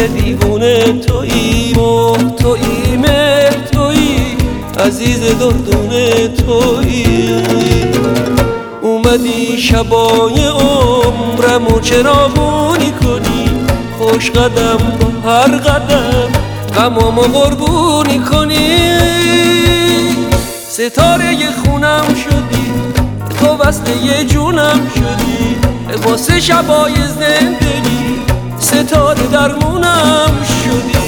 دل دیوونه تویی، مهر تویی، مهر تویی، عزیز دردونه تویی. اومدی شبای عمرمو چراغونی کنی، خوش قدم با هر قدم غمامو قربونی کنی. ستاره خونم شدی، تو وصله جونم شدی، واسه شبای زندگی ستاره درمونم شدی.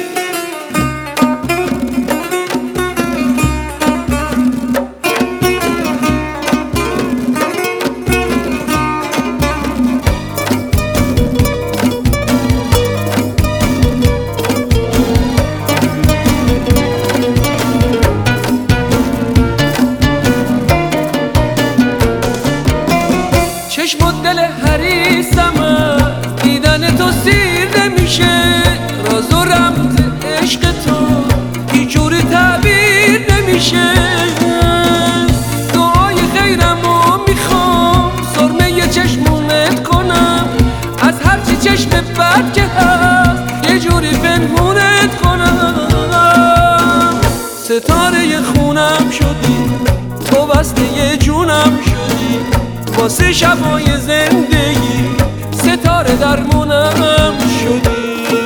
چشم و دل حریصم دیدن تو سیر نمیشه، راز و رمز عشق تو هیچجوری تعبیر نمیشه. دعای خیرمو میخوام سرمه چشمونت کنم، از هرچی چشم بد که هست یه جوری پنهونت کنم. ستاره خونم شدی، تو وصله جونم شدی، واسه شبای زندگی ستاره درمونم شدی.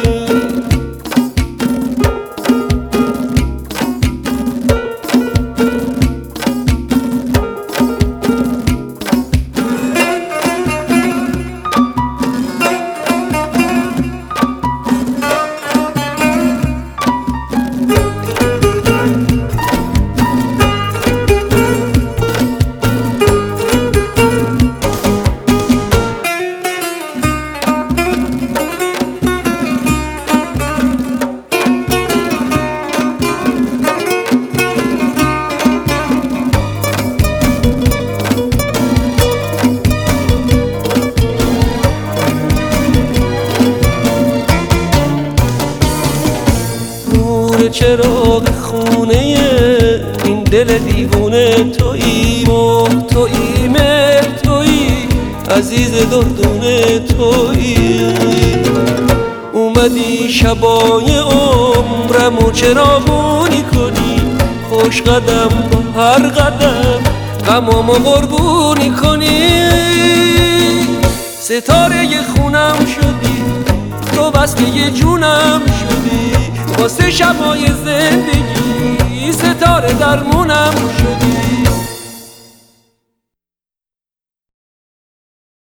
چراغ خونه این دل دیوونه تویی، مهر تویی، مهر تویی، عزیز دردونه تویی. اومدی شبای عمرمو چراغونی کنی، خوش قدم با هر قدم غمامو قربونی کنی. ستاره خونم شدی، تو وصله جونم شدی، واسه شبای زندگی ستاره درمونم شدی.